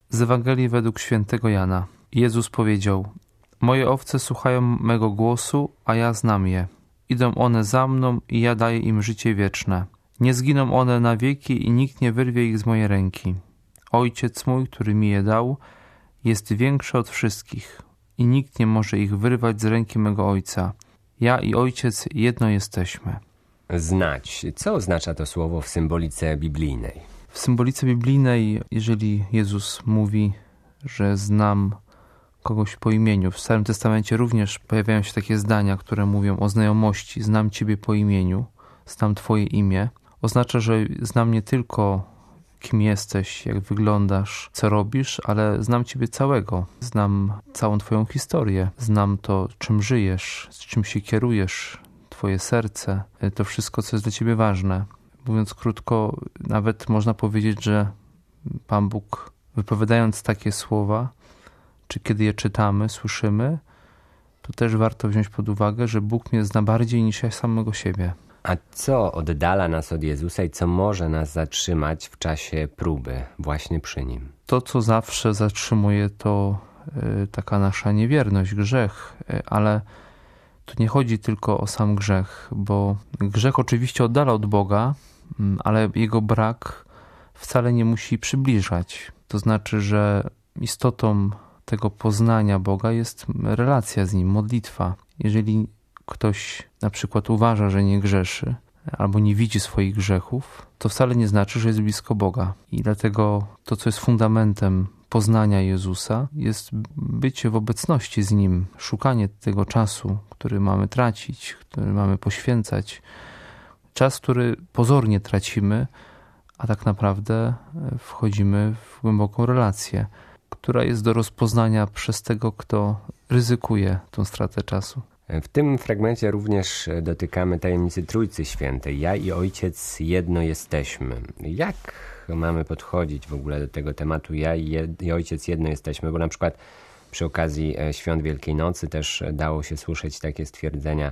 Z Ewangelii według świętego Jana. Jezus powiedział: Moje owce słuchają mego głosu, a ja znam je. Idą one za mną i ja daję im życie wieczne. Nie zginą one na wieki i nikt nie wyrwie ich z mojej ręki. Ojciec mój, który mi je dał, jest większy od wszystkich i nikt nie może ich wyrwać z ręki mego Ojca. Ja i Ojciec jedno jesteśmy. Znać. Co oznacza to słowo w symbolice biblijnej? W symbolice biblijnej, jeżeli Jezus mówi, że znam kogoś po imieniu, w Starym Testamencie również pojawiają się takie zdania, które mówią o znajomości. Znam Ciebie po imieniu, znam Twoje imię. Oznacza, że znam nie tylko kim jesteś, jak wyglądasz, co robisz, ale znam Ciebie całego. Znam całą Twoją historię. Znam to, czym żyjesz, z czym się kierujesz, Twoje serce, to wszystko, co jest dla Ciebie ważne. Mówiąc krótko, nawet można powiedzieć, że Pan Bóg, wypowiadając takie słowa, czy kiedy je czytamy, słyszymy, to też warto wziąć pod uwagę, że Bóg mnie zna bardziej niż ja samego siebie. A co oddala nas od Jezusa i co może nas zatrzymać w czasie próby właśnie przy Nim? To, co zawsze zatrzymuje, to taka nasza niewierność, grzech, ale tu nie chodzi tylko o sam grzech, bo grzech oczywiście oddala od Boga, ale jego brak wcale nie musi przybliżać. To znaczy, że istotą tego poznania Boga jest relacja z Nim, modlitwa. Jeżeli ktoś na przykład uważa, że nie grzeszy albo nie widzi swoich grzechów, to wcale nie znaczy, że jest blisko Boga. I dlatego to, co jest fundamentem poznania Jezusa, jest bycie w obecności z Nim, szukanie tego czasu, który mamy tracić, który mamy poświęcać. Czas, który pozornie tracimy, a tak naprawdę wchodzimy w głęboką relację, która jest do rozpoznania przez tego, kto ryzykuje tą stratę czasu. W tym fragmencie również dotykamy tajemnicy Trójcy Świętej. Ja i Ojciec jedno jesteśmy. Jak mamy podchodzić w ogóle do tego tematu ja i Ojciec jedno jesteśmy? Bo na przykład przy okazji Świąt Wielkiej Nocy też dało się słyszeć takie stwierdzenia: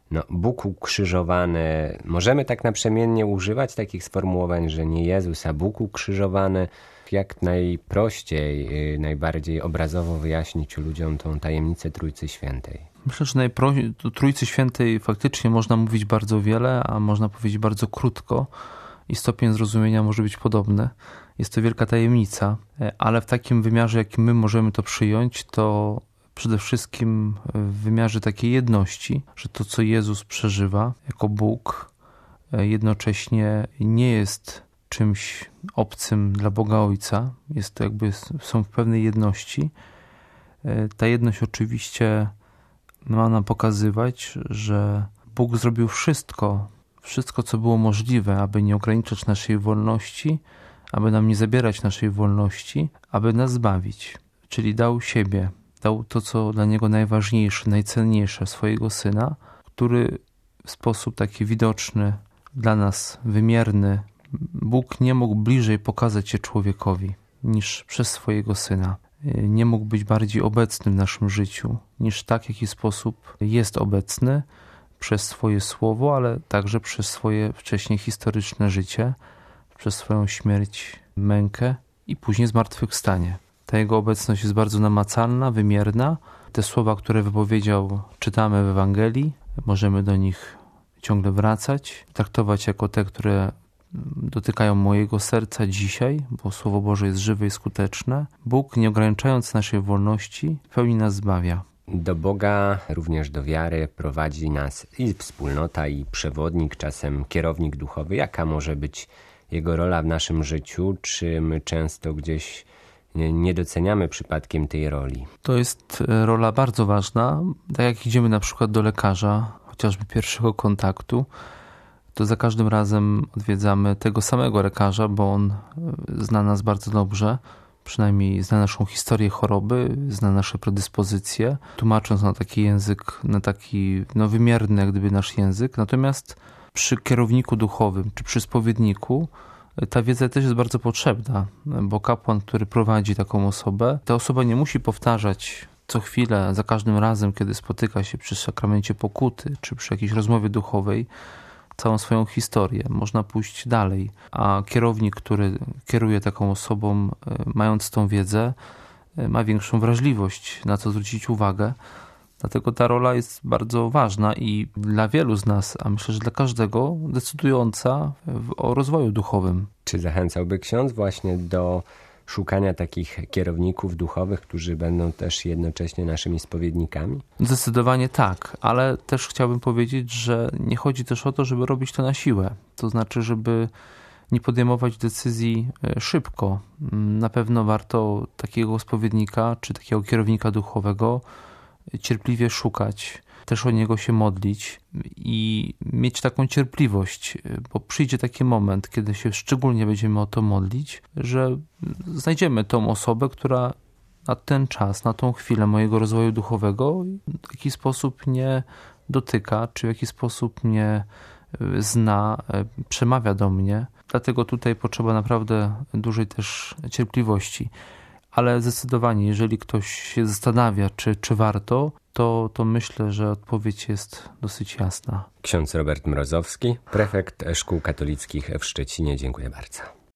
Bóg ukrzyżowany. Możemy tak naprzemiennie używać takich sformułowań, że nie Jezus, a Bóg ukrzyżowany. Jak najprościej, najbardziej obrazowo wyjaśnić ludziom tą tajemnicę Trójcy Świętej? Myślę, że o Trójcy Świętej faktycznie można mówić bardzo wiele, a można powiedzieć bardzo krótko i stopień zrozumienia może być podobny. Jest to wielka tajemnica, ale w takim wymiarze, jakim my możemy to przyjąć, to przede wszystkim w wymiarze takiej jedności, że to, co Jezus przeżywa jako Bóg, jednocześnie nie jest czymś obcym dla Boga Ojca. Jest to są w pewnej jedności. Ta jedność oczywiście ma nam pokazywać, że Bóg zrobił wszystko, co było możliwe, aby nie ograniczać naszej wolności, aby nam nie zabierać naszej wolności, aby nas zbawić. Czyli dał siebie, dał to, co dla Niego najważniejsze, najcenniejsze, swojego Syna, który w sposób taki widoczny, dla nas wymierny, Bóg nie mógł bliżej pokazać się człowiekowi niż przez swojego Syna. Nie mógł być bardziej obecny w naszym życiu niż tak, w jaki sposób jest obecny przez swoje słowo, ale także przez swoje wcześniej historyczne życie, przez swoją śmierć, mękę i później zmartwychwstanie. Ta Jego obecność jest bardzo namacalna, wymierna. Te słowa, które wypowiedział, czytamy w Ewangelii. Możemy do nich ciągle wracać, traktować jako te, które dotykają mojego serca dzisiaj, bo Słowo Boże jest żywe i skuteczne. Bóg, nie ograniczając naszej wolności, w pełni nas zbawia. Do Boga, również do wiary prowadzi nas i wspólnota, i przewodnik, czasem kierownik duchowy. Jaka może być Jego rola w naszym życiu? Czy my często gdzieś nie doceniamy przypadkiem tej roli? To jest rola bardzo ważna. Tak jak idziemy na przykład do lekarza, chociażby pierwszego kontaktu, to za każdym razem odwiedzamy tego samego lekarza, bo on zna nas bardzo dobrze, przynajmniej zna naszą historię choroby, zna nasze predyspozycje, tłumacząc na taki język, na taki wymierny jak gdyby nasz język. Natomiast przy kierowniku duchowym czy przy spowiedniku ta wiedza też jest bardzo potrzebna, bo kapłan, który prowadzi taką osobę, ta osoba nie musi powtarzać co chwilę, za każdym razem, kiedy spotyka się przy sakramencie pokuty czy przy jakiejś rozmowie duchowej, całą swoją historię. Można pójść dalej, a kierownik, który kieruje taką osobą, mając tą wiedzę, ma większą wrażliwość, na co zwrócić uwagę. Dlatego ta rola jest bardzo ważna i dla wielu z nas, a myślę, że dla każdego, decydująca o rozwoju duchowym. Czy zachęcałby ksiądz właśnie do szukania takich kierowników duchowych, którzy będą też jednocześnie naszymi spowiednikami? Zdecydowanie tak, ale też chciałbym powiedzieć, że nie chodzi też o to, żeby robić to na siłę. To znaczy, żeby nie podejmować decyzji szybko. Na pewno warto takiego spowiednika czy takiego kierownika duchowego cierpliwie szukać, też o niego się modlić i mieć taką cierpliwość, bo przyjdzie taki moment, kiedy się szczególnie będziemy o to modlić, że znajdziemy tą osobę, która na ten czas, na tą chwilę mojego rozwoju duchowego w jakiś sposób nie dotyka, czy w jakiś sposób mnie zna, przemawia do mnie. Dlatego tutaj potrzeba naprawdę dużej też cierpliwości. Ale zdecydowanie, jeżeli ktoś się zastanawia, czy warto, to myślę, że odpowiedź jest dosyć jasna. Ksiądz Robert Mrozowski, prefekt Szkół Katolickich w Szczecinie. Dziękuję bardzo.